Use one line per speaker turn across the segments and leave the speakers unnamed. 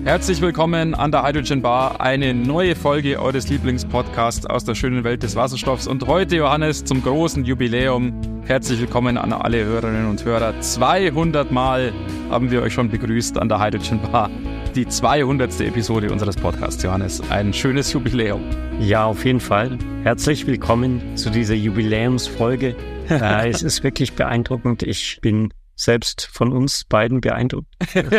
Herzlich willkommen an der Hydrogen Bar, eine neue Folge eures Lieblingspodcasts aus der schönen Welt des Wasserstoffs. Und heute, Johannes, zum großen Jubiläum, herzlich willkommen an alle Hörerinnen und Hörer. 200 Mal haben wir euch schon begrüßt an der Hydrogen Bar. Die 200. Episode unseres Podcasts, Johannes. Ein schönes Jubiläum.
Ja, auf jeden Fall. Herzlich willkommen zu dieser Jubiläumsfolge. Es ist wirklich beeindruckend. Ich bin selbst von uns beiden beeindruckt.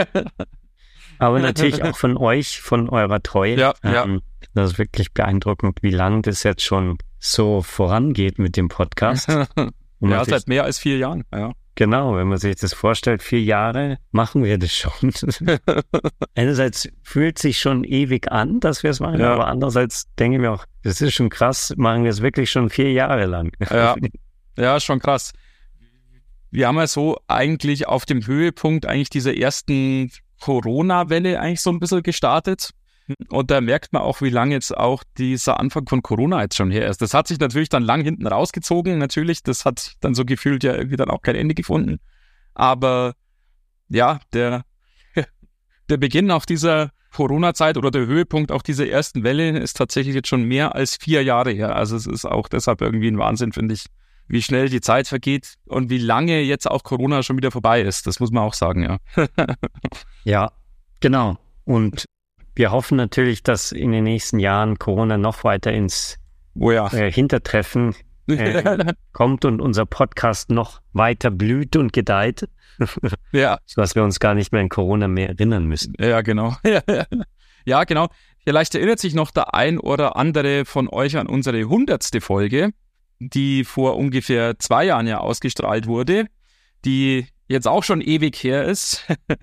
Aber natürlich auch von euch, von eurer Treue.
Ja.
Das ist wirklich beeindruckend, wie lange das jetzt schon so vorangeht mit dem Podcast.
Ja, seit mehr als 4 Jahren. Ja.
Genau, wenn man sich das vorstellt, 4 Jahre machen wir das schon. Einerseits fühlt sich schon ewig an, dass wir es machen, aber andererseits denke ich mir auch, das ist schon krass, machen wir es wirklich schon 4 Jahre lang.
Ja, schon krass. Wir haben ja so eigentlich auf dem Höhepunkt eigentlich dieser ersten Corona-Welle eigentlich so ein bisschen gestartet. Und da merkt man auch, wie lange jetzt auch dieser Anfang von Corona jetzt schon her ist. Das hat sich natürlich dann lang hinten rausgezogen, natürlich. Das hat dann so gefühlt ja irgendwie dann auch kein Ende gefunden. Aber ja, der Beginn auch dieser Corona-Zeit oder der Höhepunkt auch dieser ersten Welle ist tatsächlich jetzt schon mehr als 4 Jahre her. Also es ist auch deshalb irgendwie ein Wahnsinn, finde ich, wie schnell die Zeit vergeht und wie lange jetzt auch Corona schon wieder vorbei ist. Das muss man auch sagen, ja.
Ja, genau. Und wir hoffen natürlich, dass in den nächsten Jahren Corona noch weiter ins Hintertreffen kommt und unser Podcast noch weiter blüht und gedeiht.
Ja.
Sodass wir uns gar nicht mehr an Corona mehr erinnern müssen.
Ja, genau. Ja, genau. Vielleicht erinnert sich noch der ein oder andere von euch an unsere 100. Folge, die vor ungefähr 2 Jahren ja ausgestrahlt wurde, die jetzt auch schon ewig her ist.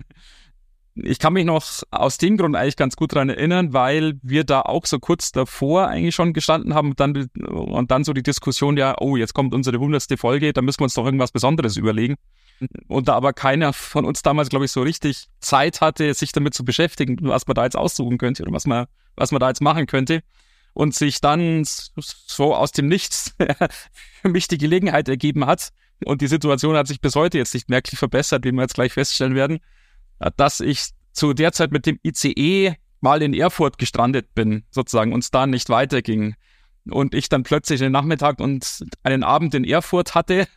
Ich kann mich noch aus dem Grund eigentlich ganz gut daran erinnern, weil wir da auch so kurz davor eigentlich schon gestanden haben und dann so die Diskussion, ja, oh, jetzt kommt unsere 100. Folge, da müssen wir uns doch irgendwas Besonderes überlegen. Und da aber keiner von uns damals, glaube ich, so richtig Zeit hatte, sich damit zu beschäftigen, was man da jetzt aussuchen könnte oder was man da jetzt machen könnte. Und sich dann so aus dem Nichts für mich die Gelegenheit ergeben hat. Und die Situation hat sich bis heute jetzt nicht merklich verbessert, wie wir jetzt gleich feststellen werden, dass ich zu der Zeit mit dem ICE mal in Erfurt gestrandet bin, sozusagen, und es da nicht weiterging. Und ich dann plötzlich den Nachmittag und einen Abend in Erfurt hatte,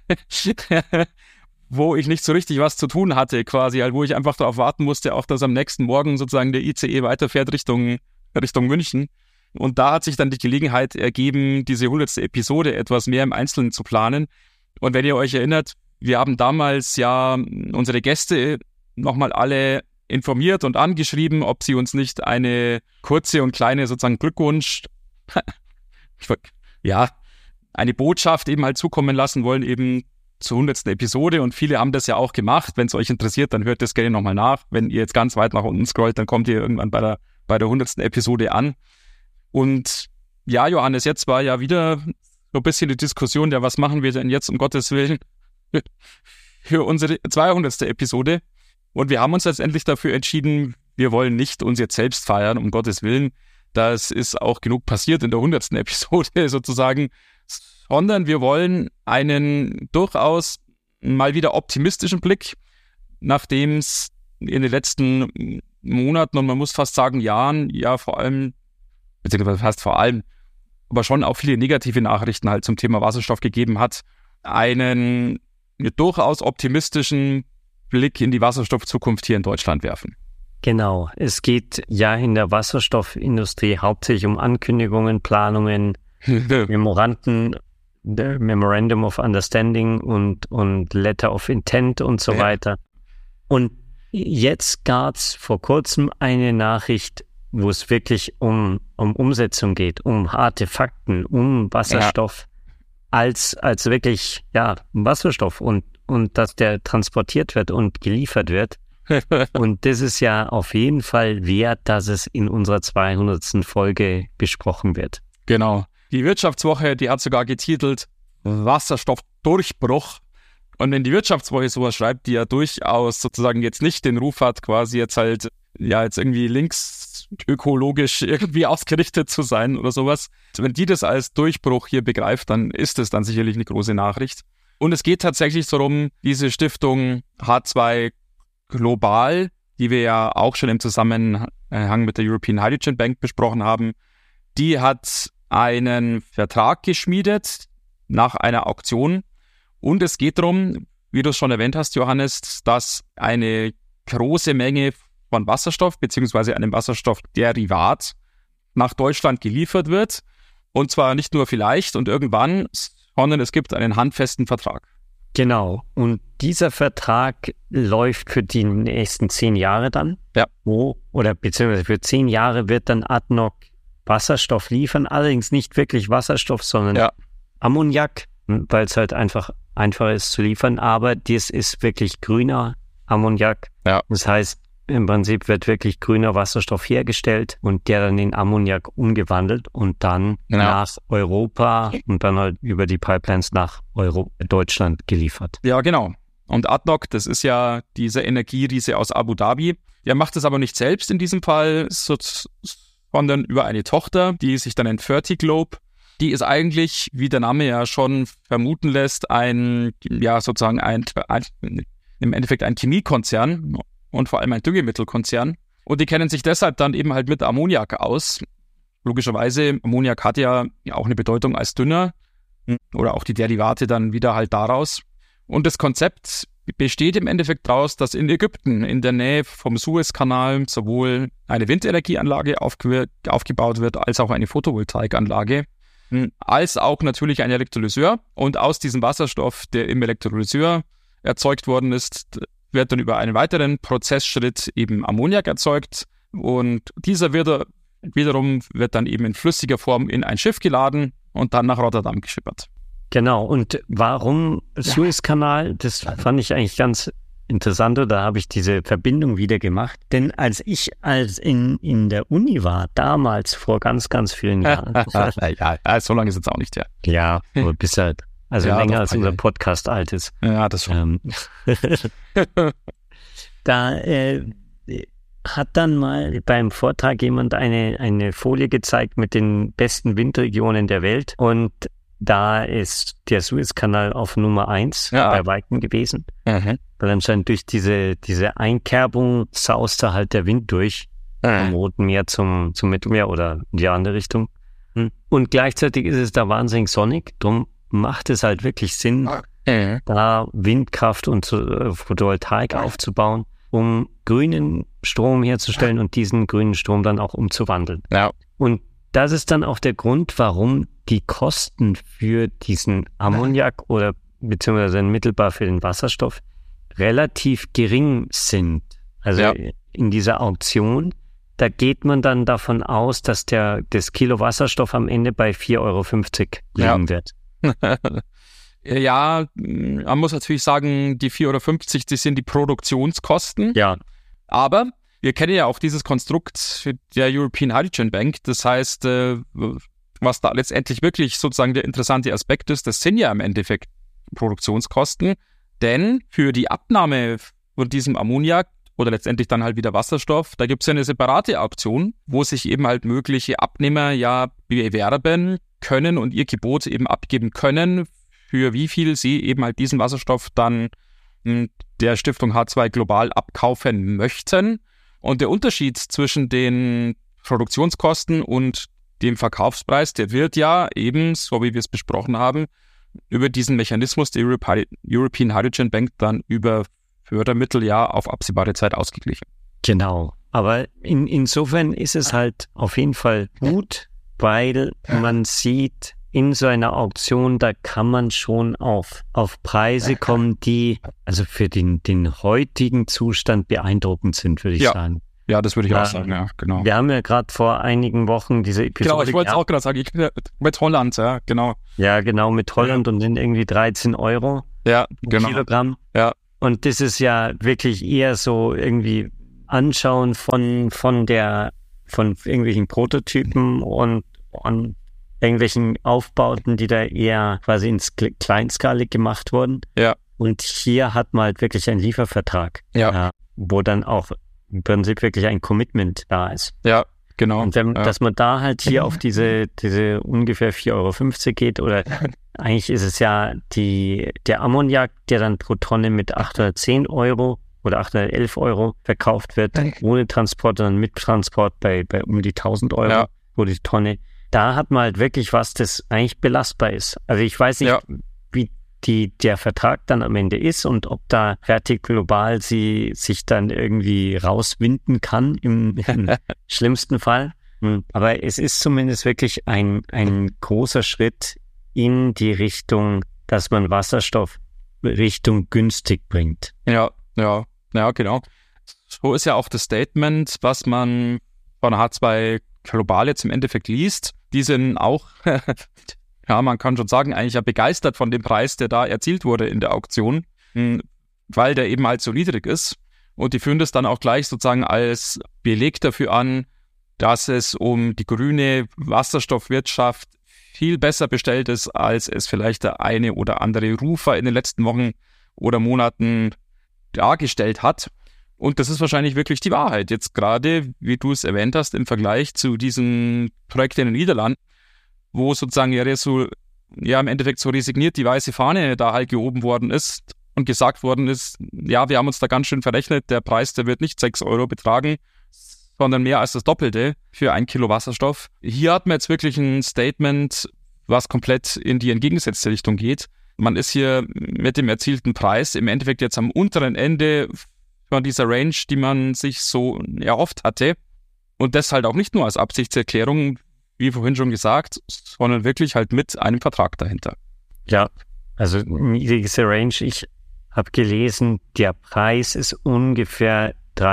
wo ich nicht so richtig was zu tun hatte, quasi, wo ich einfach darauf warten musste, auch dass am nächsten Morgen sozusagen der ICE weiterfährt Richtung München. Und da hat sich dann die Gelegenheit ergeben, diese 100. Episode etwas mehr im Einzelnen zu planen. Und wenn ihr euch erinnert, wir haben damals ja unsere Gäste nochmal alle informiert und angeschrieben, ob sie uns nicht eine kurze und kleine sozusagen eine Botschaft eben halt zukommen lassen wollen, eben zur 100. Episode. Und viele haben das ja auch gemacht. Wenn es euch interessiert, dann hört das gerne nochmal nach. Wenn ihr jetzt ganz weit nach unten scrollt, dann kommt ihr irgendwann bei der 100. Episode an. Und ja, Johannes, jetzt war ja wieder so ein bisschen die Diskussion, ja, was machen wir denn jetzt, um Gottes Willen, für unsere 200. Episode. Und wir haben uns letztendlich dafür entschieden, wir wollen nicht uns jetzt selbst feiern, um Gottes Willen. Das ist auch genug passiert in der 100. Episode sozusagen, sondern wir wollen einen durchaus mal wieder optimistischen Blick, nachdem es in den letzten Monaten und man muss fast sagen Jahren, ja vor allem, beziehungsweise fast vor allem, aber schon auch viele negative Nachrichten halt zum Thema Wasserstoff gegeben hat, einen durchaus optimistischen Blick in die Wasserstoffzukunft hier in Deutschland werfen.
Genau, es geht ja in der Wasserstoffindustrie hauptsächlich um Ankündigungen, Planungen, Memorandum of Understanding und Letter of Intent und so weiter. Und jetzt gab es vor kurzem eine Nachricht, wo es wirklich um Umsetzung geht, um harte Fakten, um Wasserstoff als wirklich Wasserstoff und dass der transportiert wird und geliefert wird. Und das ist ja auf jeden Fall wert, dass es in unserer 200. Folge besprochen wird.
Genau. Die Wirtschaftswoche, die hat sogar getitelt Wasserstoffdurchbruch. Und wenn die Wirtschaftswoche sowas schreibt, die ja durchaus sozusagen jetzt nicht den Ruf hat, quasi jetzt halt, jetzt irgendwie linksökologisch irgendwie ausgerichtet zu sein oder sowas. Wenn die das als Durchbruch hier begreift, dann ist es dann sicherlich eine große Nachricht. Und es geht tatsächlich darum, diese Stiftung H2 Global, die wir ja auch schon im Zusammenhang Zusammenhang mit der European Hydrogen Bank besprochen haben. Die hat einen Vertrag geschmiedet nach einer Auktion und es geht darum, wie du es schon erwähnt hast, Johannes, dass eine große Menge von Wasserstoff bzw. einem Wasserstoffderivat nach Deutschland geliefert wird. Und zwar nicht nur vielleicht und irgendwann, sondern es gibt einen handfesten Vertrag.
Genau. Und dieser Vertrag läuft für die nächsten 10 Jahre dann.
Ja.
Beziehungsweise für 10 Jahre wird dann ADNOC Wasserstoff liefern. Allerdings nicht wirklich Wasserstoff, sondern Ammoniak, weil es halt einfacher ist zu liefern. Aber das ist wirklich grüner Ammoniak. Ja. Das heißt, im Prinzip wird wirklich grüner Wasserstoff hergestellt und der dann in Ammoniak umgewandelt und dann nach Europa und dann halt über die Pipelines nach Deutschland geliefert.
Ja, genau. Und ADNOC, das ist ja dieser Energieriese aus Abu Dhabi. Der macht es aber nicht selbst in diesem Fall, sondern über eine Tochter, die sich dann nennt Fertiglobe. Die ist eigentlich, wie der Name ja schon vermuten lässt, im Endeffekt ein Chemiekonzern und vor allem ein Düngemittelkonzern. Und die kennen sich deshalb dann eben halt mit Ammoniak aus. Logischerweise, Ammoniak hat ja auch eine Bedeutung als Dünger oder auch die Derivate dann wieder halt daraus. Und das Konzept besteht im Endeffekt daraus, dass in Ägypten in der Nähe vom Suezkanal sowohl eine Windenergieanlage aufgebaut wird, als auch eine Photovoltaikanlage, als auch natürlich ein Elektrolyseur. Und aus diesem Wasserstoff, der im Elektrolyseur erzeugt worden ist, wird dann über einen weiteren Prozessschritt eben Ammoniak erzeugt. Und dieser wiederum wird dann eben in flüssiger Form in ein Schiff geladen und dann nach Rotterdam geschippert.
Genau. Und warum Suezkanal? Das fand ich eigentlich ganz interessant. Da habe ich diese Verbindung wieder gemacht. Denn als ich in der Uni war, damals vor ganz, ganz vielen Jahren.
So lange ist es auch nicht her.
Ja, aber bis halt. Also länger als unser Podcast alt ist.
Ja, das schon.
Da hat dann mal beim Vortrag jemand eine Folie gezeigt mit den besten Windregionen der Welt. Und da ist der Suezkanal auf Nummer 1 bei Weitem gewesen. Weil anscheinend durch diese Einkerbung sauste halt der Wind durch vom Roten Meer zum Mittelmeer oder in die andere Richtung. Und gleichzeitig ist es da wahnsinnig sonnig. Drum macht es halt wirklich Sinn, da Windkraft und Photovoltaik aufzubauen, um grünen Strom herzustellen und diesen grünen Strom dann auch umzuwandeln. Ja. Und das ist dann auch der Grund, warum die Kosten für diesen Ammoniak oder beziehungsweise mittelbar für den Wasserstoff relativ gering sind. Also in dieser Auktion, da geht man dann davon aus, dass das Kilo Wasserstoff am Ende bei 4,50 Euro liegen wird.
Ja, man muss natürlich sagen, die 4,50 Euro, das sind die Produktionskosten.
Ja.
Aber wir kennen ja auch dieses Konstrukt der European Hydrogen Bank. Das heißt, was da letztendlich wirklich sozusagen der interessante Aspekt ist, das sind ja im Endeffekt Produktionskosten. Denn für die Abnahme von diesem Ammoniak oder letztendlich dann halt wieder Wasserstoff, da gibt es ja eine separate Auktion, wo sich eben halt mögliche Abnehmer ja bewerben können und ihr Gebot eben abgeben können, für wie viel sie eben halt diesen Wasserstoff dann der Stiftung H2 global abkaufen möchten. Und der Unterschied zwischen den Produktionskosten und dem Verkaufspreis, der wird ja eben, so wie wir es besprochen haben, über diesen Mechanismus der European Hydrogen Bank dann über Fördermittel ja auf absehbare Zeit ausgeglichen.
Genau, aber insofern ist es halt auf jeden Fall gut, weil man sieht, in so einer Auktion, da kann man schon auf Preise kommen, die also für den heutigen Zustand beeindruckend sind, würde ich sagen.
Ja, das würde ich auch sagen, ja, genau.
Wir haben ja gerade vor einigen Wochen diese Episode.
Genau, ich wollte es auch gerade sagen, mit Holland, ja, genau.
Ja, genau, mit Holland und sind irgendwie 13 Euro Kilogramm.
Ja.
Und das ist ja wirklich eher so irgendwie Anschauen von irgendwelchen Prototypen und irgendwelchen Aufbauten, die da eher quasi ins Kleinskalig gemacht wurden. Ja. Und hier hat man halt wirklich einen Liefervertrag, wo dann auch im Prinzip wirklich ein Commitment da ist.
Ja, genau.
Und dass man da halt hier auf diese ungefähr 4,50 Euro geht, oder eigentlich ist es ja der Ammoniak, der dann pro Tonne mit 810 Euro oder 811 Euro verkauft wird, ohne Transport, sondern mit Transport bei um die 1000 Euro pro die Tonne. Da hat man halt wirklich was, das eigentlich belastbar ist. Also ich weiß nicht, wie der Vertrag dann am Ende ist und ob da Fertig Global sie sich dann irgendwie rauswinden kann im schlimmsten Fall. Aber es ist zumindest wirklich ein großer Schritt in die Richtung, dass man Wasserstoff Richtung günstig bringt.
Ja, genau. So ist ja auch das Statement, was man von H2 Global jetzt im Endeffekt liest. Die sind auch, ja, man kann schon sagen, eigentlich ja begeistert von dem Preis, der da erzielt wurde in der Auktion, weil der eben halt so niedrig ist. Und die führen das dann auch gleich sozusagen als Beleg dafür an, dass es um die grüne Wasserstoffwirtschaft viel besser bestellt ist, als es vielleicht der eine oder andere Rufer in den letzten Wochen oder Monaten dargestellt hat. Und das ist wahrscheinlich wirklich die Wahrheit. Jetzt gerade, wie du es erwähnt hast, im Vergleich zu diesem Projekt in den Niederlanden, wo sozusagen im Endeffekt so resigniert die weiße Fahne da halt gehoben worden ist und gesagt worden ist, ja, wir haben uns da ganz schön verrechnet, der Preis, der wird nicht 6 Euro betragen, sondern mehr als das Doppelte für 1 Kilo Wasserstoff. Hier hat man jetzt wirklich ein Statement, was komplett in die entgegengesetzte Richtung geht. Man ist hier mit dem erzielten Preis im Endeffekt jetzt am unteren Ende von dieser Range, die man sich so erhofft hatte. Und das halt auch nicht nur als Absichtserklärung, wie vorhin schon gesagt, sondern wirklich halt mit einem Vertrag dahinter.
Ja, also diese Range, ich habe gelesen, der Preis ist ungefähr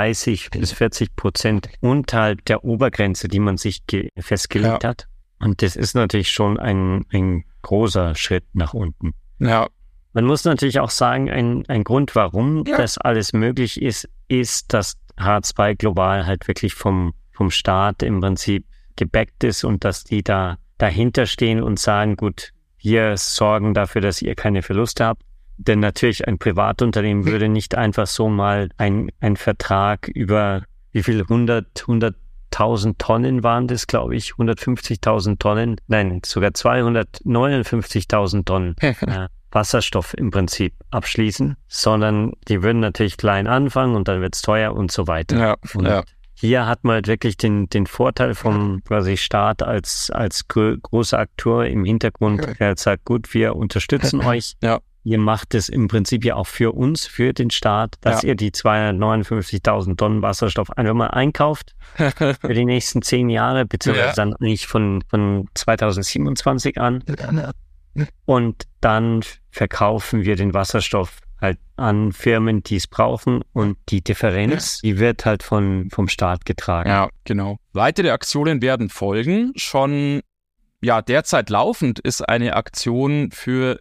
30-40% unterhalb der Obergrenze, die man sich festgelegt hat. Und das ist natürlich schon ein großer Schritt nach unten.
Ja.
Man muss natürlich auch sagen, ein Grund, warum das alles möglich ist, dass H2 Global halt wirklich vom Staat im Prinzip gebackt ist und dass die da dahinter stehen und sagen, gut, wir sorgen dafür, dass ihr keine Verluste habt. Denn natürlich ein Privatunternehmen würde nicht einfach so mal ein Vertrag über wie viel 100.000 Tonnen waren das, glaube ich, 150.000 Tonnen, nein, sogar 259.000 Tonnen Wasserstoff im Prinzip abschließen, sondern die würden natürlich klein anfangen und dann wird's teuer und so weiter.
Ja,
und hier hat man halt wirklich den Vorteil vom quasi Staat als großer Akteur im Hintergrund, der halt sagt, gut, wir unterstützen euch.
Ja.
Ihr macht es im Prinzip ja auch für uns, für den Staat, dass ihr die 259.000 Tonnen Wasserstoff einfach mal einkauft für die nächsten 10 Jahre, beziehungsweise dann eigentlich von 2027 an. Und dann verkaufen wir den Wasserstoff halt an Firmen, die es brauchen, und die Differenz, die wird halt vom Staat getragen.
Ja, genau. Weitere Aktionen werden folgen. Schon derzeit laufend ist eine Auktion für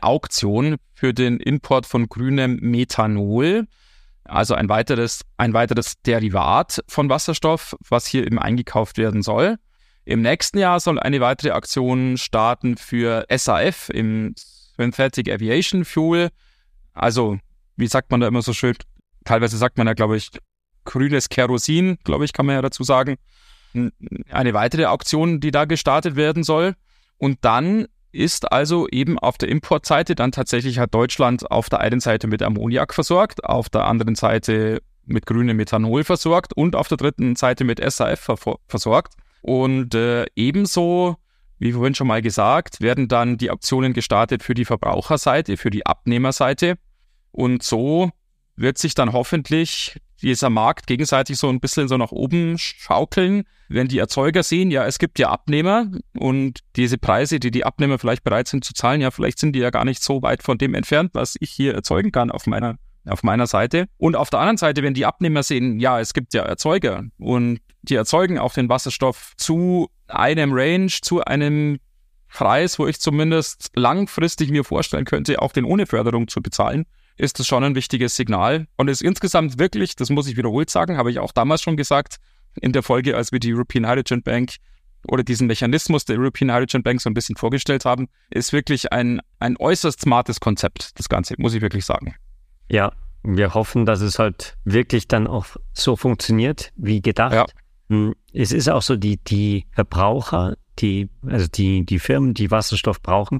den Import von grünem Methanol, also ein weiteres Derivat von Wasserstoff, was hier eben eingekauft werden soll. Im nächsten Jahr soll eine weitere Aktion starten für SAF, im Synthetic Aviation Fuel. Also, wie sagt man da immer so schön? Teilweise sagt man ja, glaube ich, grünes Kerosin, glaube ich, kann man ja dazu sagen. Eine weitere Auktion, die da gestartet werden soll. Und dann ist also eben auf der Importseite dann tatsächlich hat Deutschland auf der einen Seite mit Ammoniak versorgt, auf der anderen Seite mit grünem Methanol versorgt und auf der dritten Seite mit SAF versorgt. Und ebenso, wie vorhin schon mal gesagt, werden dann die Auktionen gestartet für die Verbraucherseite, für die Abnehmerseite. Und so wird sich dann hoffentlich dieser Markt gegenseitig so ein bisschen so nach oben schaukeln, wenn die Erzeuger sehen, ja, es gibt ja Abnehmer und diese Preise, die die Abnehmer vielleicht bereit sind zu zahlen, ja, vielleicht sind die ja gar nicht so weit von dem entfernt, was ich hier erzeugen kann auf meiner Seite. Und auf der anderen Seite, wenn die Abnehmer sehen, ja, es gibt ja Erzeuger und die erzeugen auch den Wasserstoff zu einem Range, zu einem Preis, wo ich zumindest langfristig mir vorstellen könnte, auch den ohne Förderung zu bezahlen, ist das schon ein wichtiges Signal. Und ist insgesamt wirklich, das muss ich wiederholt sagen, habe ich auch damals schon gesagt, in der Folge, als wir die European Hydrogen Bank oder diesen Mechanismus der European Hydrogen Bank so ein bisschen vorgestellt haben, ist wirklich ein äußerst smartes Konzept, das Ganze, muss ich wirklich sagen.
Ja, wir hoffen, dass es halt wirklich dann auch so funktioniert, wie gedacht. Ja. Es ist auch so, die Verbraucher, die Firmen, die Wasserstoff brauchen,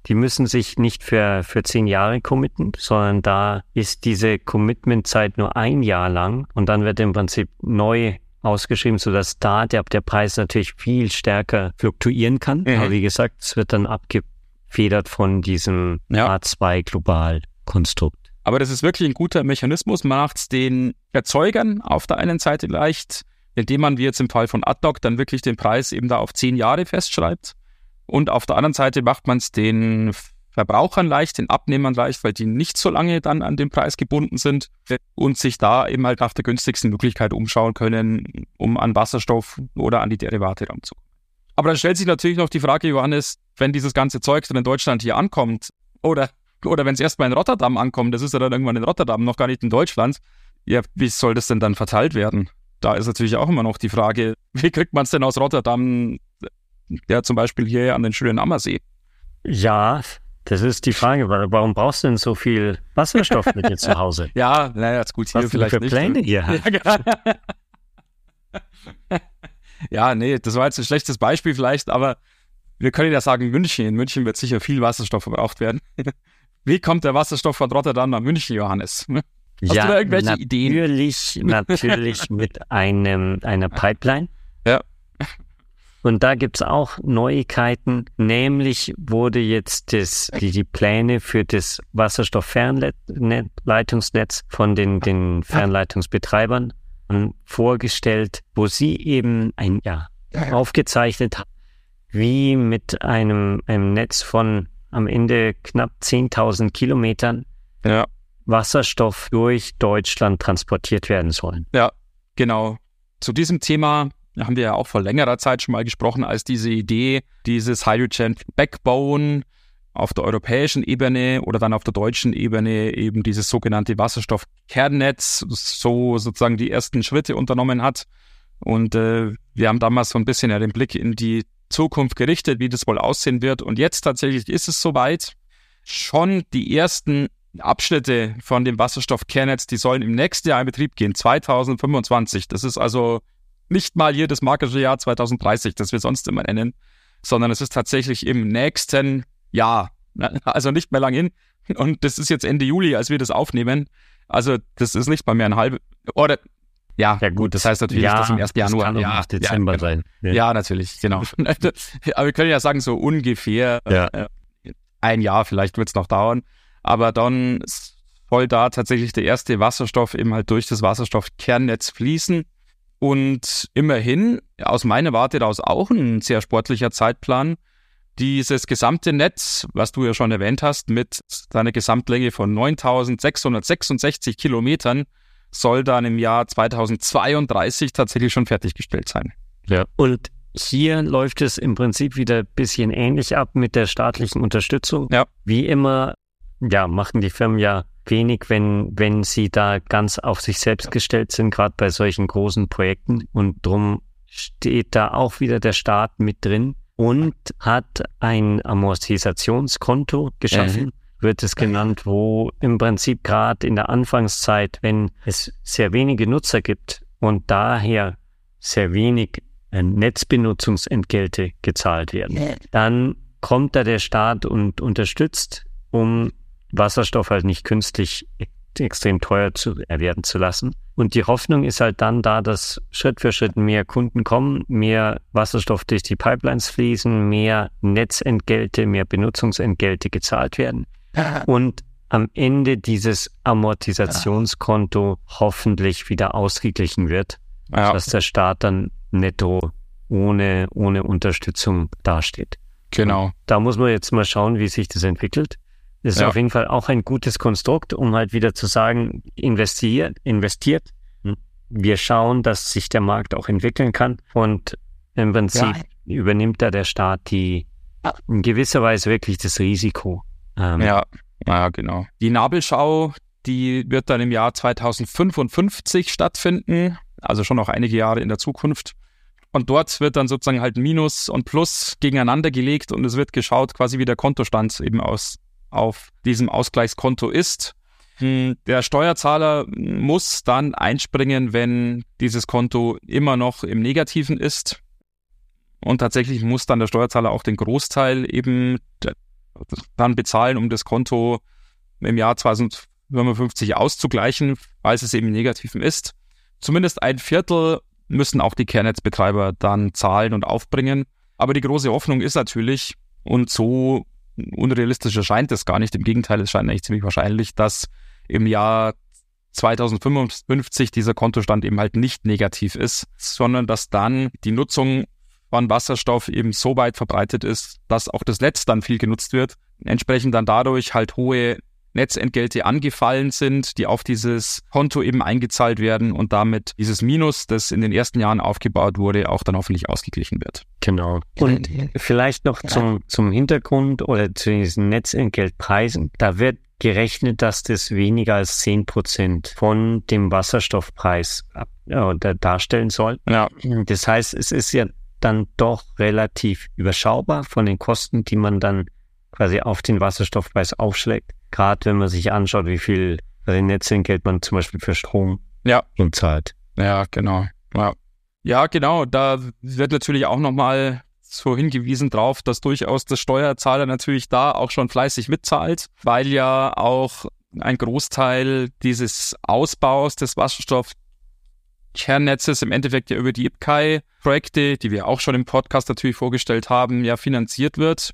die müssen sich nicht für 10 Jahre committen, sondern da ist diese Commitment-Zeit nur 1 Jahr lang und dann wird im Prinzip neu ausgeschrieben, sodass da der Preis natürlich viel stärker fluktuieren kann. Aber wie gesagt, es wird dann abgefedert von diesem A2-Global-Konstrukt.
Aber das ist wirklich ein guter Mechanismus. Man macht es den Erzeugern auf der einen Seite leicht, indem man, wie jetzt im Fall von ADNOC, dann wirklich den Preis eben da auf 10 Jahre festschreibt. Und auf der anderen Seite macht man es den Verbrauchern leicht, den Abnehmern leicht, weil die nicht so lange dann an den Preis gebunden sind und sich da eben halt nach der günstigsten Möglichkeit umschauen können, um an Wasserstoff oder an die Derivate ranzukommen. Aber dann stellt sich natürlich noch die Frage, Johannes, wenn dieses ganze Zeug dann in Deutschland hier ankommt oder wenn es erstmal in Rotterdam ankommt, das ist ja dann irgendwann in Rotterdam, noch gar nicht in Deutschland, ja, wie soll das denn dann verteilt werden? Da ist natürlich auch immer noch die Frage, wie kriegt man es denn aus Rotterdam, ja, zum Beispiel hier an den schönen Ammersee?
Ja, das ist die Frage, warum brauchst du denn so viel Wasserstoff mit dir zu Hause?
Ja, naja, ist gut, hier
was
vielleicht
für
nicht.
Pläne hier hast.
Ja, nee, das war jetzt ein schlechtes Beispiel vielleicht, aber wir können ja sagen München. In München wird sicher viel Wasserstoff verbraucht werden. Wie kommt der Wasserstoff von Rotterdam nach München, Johannes? Hast du da irgendwelche Ideen?
Natürlich mit einer Pipeline.
Ja.
Und da gibt's auch Neuigkeiten, nämlich wurde jetzt die Pläne für das Wasserstoff-Fernleitungsnetz von den Fernleitungsbetreibern vorgestellt, wo sie eben aufgezeichnet haben, wie mit einem Netz von am Ende knapp 10.000 Kilometern Wasserstoff durch Deutschland transportiert werden sollen.
Ja, genau. Zu diesem Thema haben wir ja auch vor längerer Zeit schon mal gesprochen, als diese Idee, dieses Hydrogen Backbone auf der europäischen Ebene oder dann auf der deutschen Ebene eben dieses sogenannte Wasserstoffkernnetz so sozusagen die ersten Schritte unternommen hat. Und wir haben damals so ein bisschen den Blick in die Zukunft gerichtet, wie das wohl aussehen wird. Und jetzt tatsächlich ist es soweit. Schon die ersten Abschnitte von dem Wasserstoffkernnetz, die sollen im nächsten Jahr in Betrieb gehen, 2025. Das ist also nicht mal hier das magische Jahr 2030, das wir sonst immer nennen, sondern es ist tatsächlich im nächsten Jahr, also nicht mehr lang hin. Und das ist jetzt Ende Juli, als wir das aufnehmen. Also das ist nicht mal mehr ein halbes, oder ja gut, das heißt natürlich, dass im 1. Januar,
kann auch Dezember sein.
Ja, natürlich, genau. Aber wir können ja sagen, so ungefähr ein Jahr, vielleicht wird es noch dauern. Aber dann soll da tatsächlich der erste Wasserstoff eben halt durch das Wasserstoffkernnetz fließen. Und immerhin, aus meiner Warte aus auch ein sehr sportlicher Zeitplan. Dieses gesamte Netz, was du ja schon erwähnt hast, mit seiner Gesamtlänge von 9.666 Kilometern, soll dann im Jahr 2032 tatsächlich schon fertiggestellt sein.
Ja. Und hier läuft es im Prinzip wieder ein bisschen ähnlich ab mit der staatlichen Unterstützung.
Ja.
Wie immer, machen die Firmen ja wenig, wenn sie da ganz auf sich selbst gestellt sind, gerade bei solchen großen Projekten. Und drum steht da auch wieder der Staat mit drin und hat ein Amortisationskonto geschaffen, wird es genannt, wo im Prinzip gerade in der Anfangszeit, wenn es sehr wenige Nutzer gibt und daher sehr wenig Netzbenutzungsentgelte gezahlt werden, dann kommt da der Staat und unterstützt, um Wasserstoff halt nicht künstlich extrem teuer werden zu lassen. Und die Hoffnung ist halt dann da, dass Schritt für Schritt mehr Kunden kommen, mehr Wasserstoff durch die Pipelines fließen, mehr Netzentgelte, mehr Benutzungsentgelte gezahlt werden. Und am Ende dieses Amortisationskonto hoffentlich wieder ausgeglichen wird, dass der Staat dann netto ohne Unterstützung dasteht.
Genau.
Und da muss man jetzt mal schauen, wie sich das entwickelt. Das ist auf jeden Fall auch ein gutes Konstrukt, um halt wieder zu sagen, investiert. Wir schauen, dass sich der Markt auch entwickeln kann und im Prinzip übernimmt da der Staat in gewisser Weise wirklich das Risiko.
Ja, genau. Die Nabelschau, die wird dann im Jahr 2055 stattfinden, also schon noch einige Jahre in der Zukunft. Und dort wird dann sozusagen halt Minus und Plus gegeneinander gelegt und es wird geschaut, quasi wie der Kontostand eben auf diesem Ausgleichskonto ist. Der Steuerzahler muss dann einspringen, wenn dieses Konto immer noch im Negativen ist. Und tatsächlich muss dann der Steuerzahler auch den Großteil eben dann bezahlen, um das Konto im Jahr 2055 auszugleichen, falls es eben negativen ist. Zumindest 1/4 müssen auch die Kernnetzbetreiber dann zahlen und aufbringen. Aber die große Hoffnung ist natürlich, und so unrealistisch erscheint es gar nicht, im Gegenteil, es scheint eigentlich ziemlich wahrscheinlich, dass im Jahr 2055 dieser Kontostand eben halt nicht negativ ist, sondern dass dann die Nutzung von Wasserstoff eben so weit verbreitet ist, dass auch das Netz dann viel genutzt wird, entsprechend dann dadurch halt hohe Netzentgelte angefallen sind, die auf dieses Konto eben eingezahlt werden und damit dieses Minus, das in den ersten Jahren aufgebaut wurde, auch dann hoffentlich ausgeglichen wird.
Genau. Und vielleicht noch zum Hintergrund oder zu diesen Netzentgeltpreisen. Da wird gerechnet, dass das weniger als 10% von dem Wasserstoffpreis darstellen soll.
Ja.
Das heißt, es ist ja dann doch relativ überschaubar von den Kosten, die man dann quasi auf den Wasserstoffpreis aufschlägt. Gerade wenn man sich anschaut, wie viel Netzentgelt man zum Beispiel für Strom zahlt.
Ja, genau. Ja, genau. Da wird natürlich auch nochmal so hingewiesen drauf, dass durchaus der Steuerzahler natürlich da auch schon fleißig mitzahlt, weil ja auch ein Großteil dieses Ausbaus des Wasserstoffkernnetzes im Endeffekt ja über die IPCEI-Projekte, die wir auch schon im Podcast natürlich vorgestellt haben, ja finanziert wird.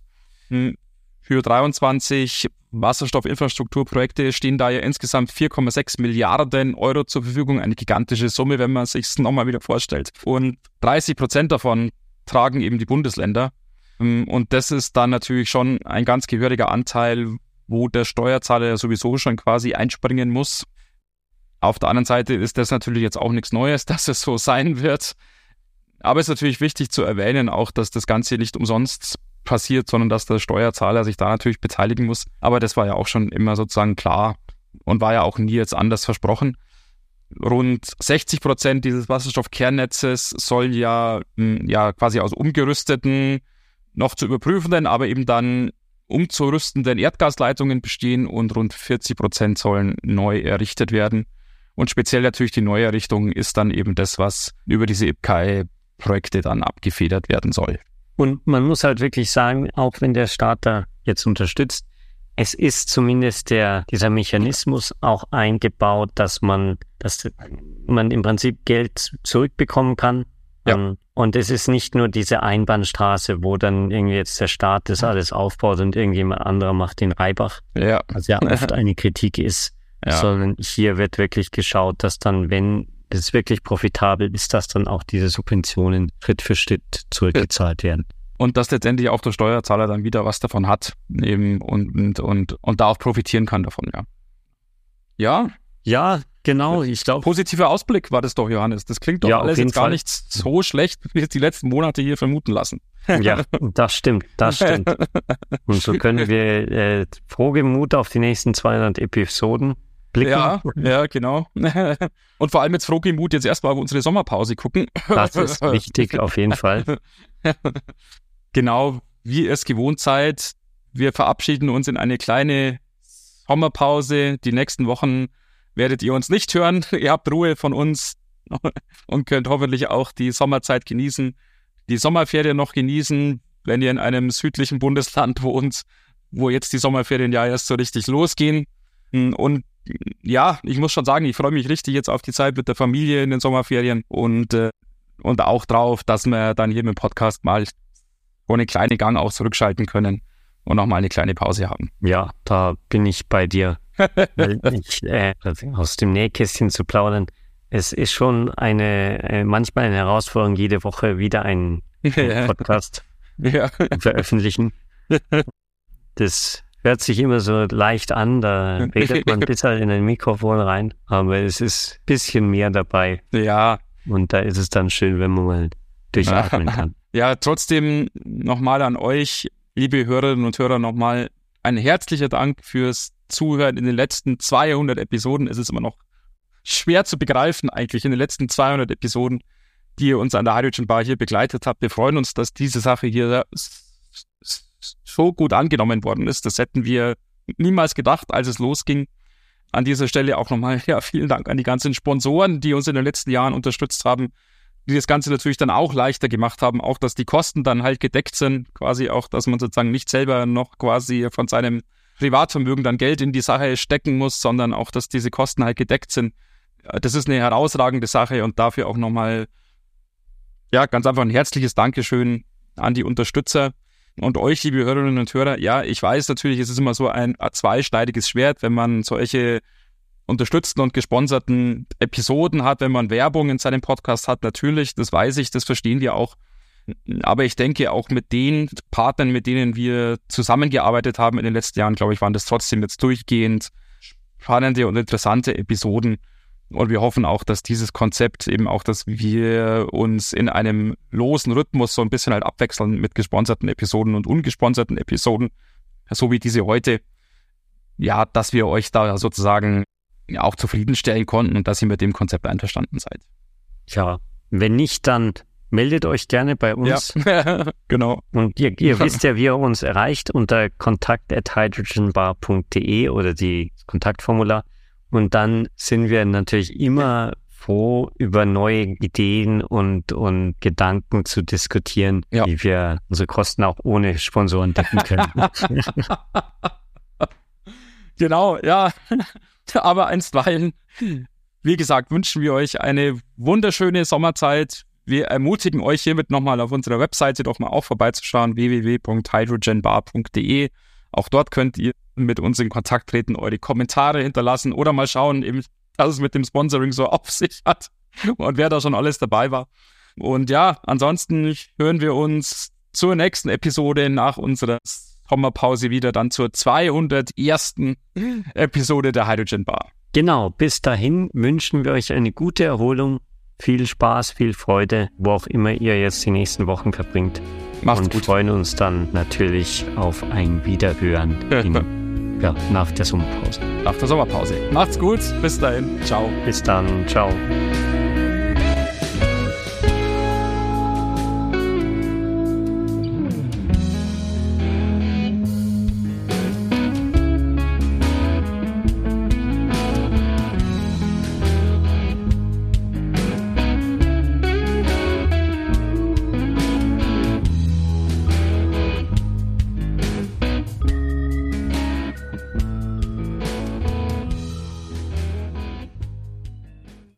Für 23 Wasserstoffinfrastrukturprojekte stehen da ja insgesamt 4,6 Milliarden Euro zur Verfügung. Eine gigantische Summe, wenn man sich es nochmal wieder vorstellt. Und 30% davon tragen eben die Bundesländer. Und das ist dann natürlich schon ein ganz gehöriger Anteil, wo der Steuerzahler ja sowieso schon quasi einspringen muss. Auf der anderen Seite ist das natürlich jetzt auch nichts Neues, dass es so sein wird. Aber es ist natürlich wichtig zu erwähnen auch, dass das Ganze nicht umsonst passiert, sondern dass der Steuerzahler sich da natürlich beteiligen muss. Aber das war ja auch schon immer sozusagen klar und war ja auch nie jetzt anders versprochen. Rund 60% dieses Wasserstoffkernnetzes sollen ja quasi aus umgerüsteten, noch zu überprüfenden, aber eben dann umzurüstenden Erdgasleitungen bestehen und rund 40% sollen neu errichtet werden. Und speziell natürlich die Neuerrichtung ist dann eben das, was über diese IPCEI-Projekte dann abgefedert werden soll.
Und man muss halt wirklich sagen, auch wenn der Staat da jetzt unterstützt, es ist zumindest dieser Mechanismus auch eingebaut, dass man im Prinzip Geld zurückbekommen kann.
Ja.
Und es ist nicht nur diese Einbahnstraße, wo dann irgendwie jetzt der Staat das alles aufbaut und irgendjemand anderer macht den Reibach, was ja oft eine Kritik ist, sondern hier wird wirklich geschaut, dass dann, wenn das wirklich profitabel ist, dass dann auch diese Subventionen Schritt für Schritt zurückgezahlt werden.
Und dass letztendlich auch der Steuerzahler dann wieder was davon hat eben und da auch profitieren kann davon, ja.
Ja, genau, ich glaube.
Positiver Ausblick war das doch, Johannes. Das klingt doch alles jetzt gar nicht so schlecht, wie es die letzten Monate hier vermuten lassen.
Ja, das stimmt. Und so können wir frohgemut auf die nächsten 200 Episoden blicken.
Ja, genau. Und vor allem jetzt frohgemut jetzt erstmal auf unsere Sommerpause gucken.
Das ist wichtig, auf jeden Fall.
Genau, wie ihr es gewohnt seid. Wir verabschieden uns in eine kleine Sommerpause. Die nächsten Wochen werdet ihr uns nicht hören. Ihr habt Ruhe von uns und könnt hoffentlich auch die Sommerzeit genießen, die Sommerferien noch genießen, wenn ihr in einem südlichen Bundesland wohnt, wo jetzt die Sommerferien ja erst so richtig losgehen. Und ja, ich muss schon sagen, ich freue mich richtig jetzt auf die Zeit mit der Familie in den Sommerferien und auch drauf, dass wir dann hier mit dem Podcast mal ohne kleinen Gang auch zurückschalten können und auch mal eine kleine Pause haben.
Ja, da bin ich bei dir. Weil aus dem Nähkästchen zu plaudern, es ist schon manchmal eine Herausforderung, jede Woche wieder einen Podcast veröffentlichen. Das hört sich immer so leicht an, da redet man bis halt in ein Mikrofon rein, aber es ist ein bisschen mehr dabei.
Ja.
Und da ist es dann schön, wenn man mal durchatmen kann.
Ja, trotzdem nochmal an euch, liebe Hörerinnen und Hörer, nochmal ein herzlicher Dank fürs Zuhören in den letzten 200 Episoden. Es ist immer noch schwer zu begreifen eigentlich, in den letzten 200 Episoden, die ihr uns an der Hydrogen Bar hier begleitet habt. Wir freuen uns, dass diese Sache hier so gut angenommen worden ist. Das hätten wir niemals gedacht, als es losging. An dieser Stelle auch nochmal vielen Dank an die ganzen Sponsoren, die uns in den letzten Jahren unterstützt haben. die das Ganze natürlich dann auch leichter gemacht haben, auch dass die Kosten dann halt gedeckt sind, quasi auch, dass man sozusagen nicht selber noch quasi von seinem Privatvermögen dann Geld in die Sache stecken muss, sondern auch, dass diese Kosten halt gedeckt sind. Das ist eine herausragende Sache und dafür auch nochmal, ja, ganz einfach ein herzliches Dankeschön an die Unterstützer und euch, liebe Hörerinnen und Hörer. Ja, ich weiß natürlich, es ist immer so ein zweischneidiges Schwert, wenn man solche unterstützten und gesponserten Episoden hat, wenn man Werbung in seinem Podcast hat, natürlich, das weiß ich, das verstehen wir auch. Aber ich denke, auch mit den Partnern, mit denen wir zusammengearbeitet haben in den letzten Jahren, glaube ich, waren das trotzdem jetzt durchgehend spannende und interessante Episoden. Und wir hoffen auch, dass dieses Konzept eben auch, dass wir uns in einem losen Rhythmus so ein bisschen halt abwechseln mit gesponserten Episoden und ungesponserten Episoden, so wie diese heute, ja, dass wir euch da sozusagen auch zufriedenstellen konnten und dass ihr mit dem Konzept einverstanden seid.
Ja, wenn nicht, dann meldet euch gerne bei uns.
Ja, genau.
Und ihr wisst ja, wie ihr uns erreicht unter kontakt@hydrogenbar.de oder die Kontaktformular. Und dann sind wir natürlich immer froh, über neue Ideen und Gedanken zu diskutieren, wie wir unsere Kosten auch ohne Sponsoren decken können.
Genau, ja. Aber einstweilen, wie gesagt, wünschen wir euch eine wunderschöne Sommerzeit. Wir ermutigen euch hiermit nochmal auf unserer Webseite doch mal auch vorbeizuschauen, www.hydrogenbar.de. Auch dort könnt ihr mit uns in Kontakt treten, eure Kommentare hinterlassen oder mal schauen, eben, was es mit dem Sponsoring so auf sich hat und wer da schon alles dabei war. Und ja, ansonsten hören wir uns zur nächsten Episode nach unserer Sommerpause wieder, dann zur 201. Episode der Hydrogen Bar.
Genau, bis dahin wünschen wir euch eine gute Erholung, viel Spaß, viel Freude, wo auch immer ihr jetzt die nächsten Wochen verbringt.
Macht's gut.
Und freuen uns dann natürlich auf ein Wiederhören nach der Sommerpause.
Nach der Sommerpause. Macht's gut, bis dahin, ciao.
Bis dann, ciao.